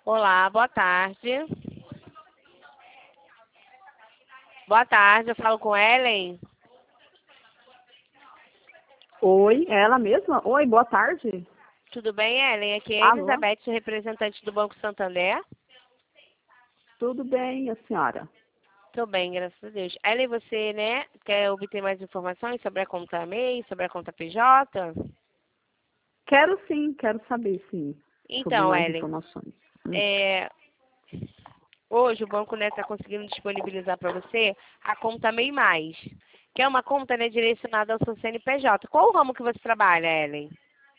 Olá, boa tarde. Boa tarde, eu falo com Ellen. Oi, é ela mesma? Oi, boa tarde. Tudo bem, Ellen? Aqui é a Alô? Elizabeth, representante do Banco Santander. Tudo bem, a senhora? Tô bem, graças a Deus. Ellen, você, né, quer obter mais informações sobre a conta MEI, sobre a conta PJ? Quero sim, quero saber sim, sobre Então, mais Ellen, informações. é, hoje o banco, né, está conseguindo disponibilizar para você a conta MEI Mais, que é uma conta, né, direcionada ao seu CNPJ. Qual o ramo que você trabalha, Ellen?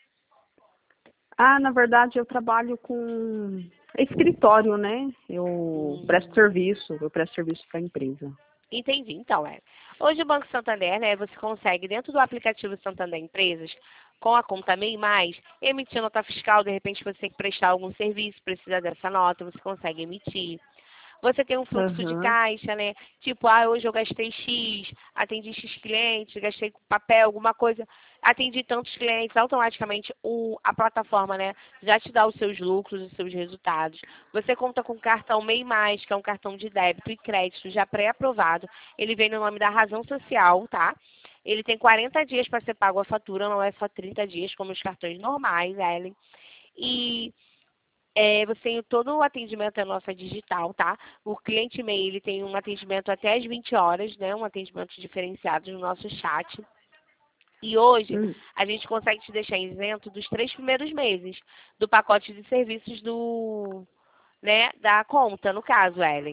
Na verdade eu trabalho com escritório, né? Eu presto Hum. serviço, para a empresa. Entendi. Então, hoje o Banco Santander, né, você consegue, dentro do aplicativo Santander Empresas, com a conta MEI Mais, emitir nota fiscal. De repente, você tem que prestar algum serviço, precisa dessa nota, você consegue emitir. Você tem um fluxo de Aham. caixa, né? Tipo, hoje eu gastei X, atendi X clientes, gastei com papel, alguma coisa, atendi tantos clientes, automaticamente a plataforma, né, já te dá os seus lucros, os seus resultados. Você conta com o cartão MEI Mais, que é um cartão de débito e crédito já pré-aprovado. Ele vem no nome da Razão Social, tá? Ele tem 40 dias para ser pago a fatura, não é só 30 dias, como os cartões normais, Ellen. E você tem todo o atendimento é nossa digital, tá? O cliente MEI, ele tem um atendimento até às 20 horas, né? Um atendimento diferenciado no nosso chat. E hoje, Hum, a gente consegue te deixar isento dos 3 primeiros meses do pacote de serviços né, da conta, no caso, Ellen.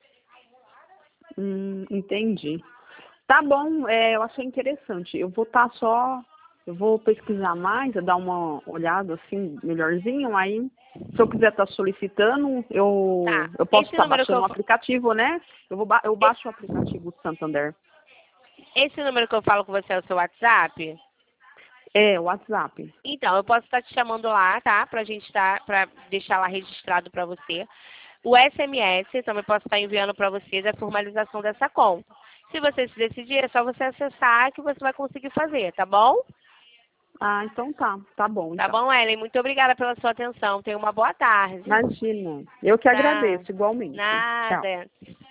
entendi. Tá bom, eu achei interessante. Eu vou pesquisar mais, dar uma olhada assim, melhorzinho, aí se eu quiser estar solicitando, Tá. eu posso Esse estar número que baixando eu, o aplicativo, né? Eu baixo o aplicativo do Santander. esse número que eu falo com você é o seu WhatsApp? É, o WhatsApp. Então, eu posso estar te chamando lá, tá? Pra deixar lá registrado para você. O SMS também posso estar enviando para vocês a formalização dessa conta. Se você se decidir, é só você acessar que você vai conseguir fazer, tá bom? Então tá bom Tá então. bom, Ellen? Muito obrigada pela sua atenção. Tenha uma boa tarde. Imagina. Eu que Tá. agradeço, igualmente. Tchau. Nada.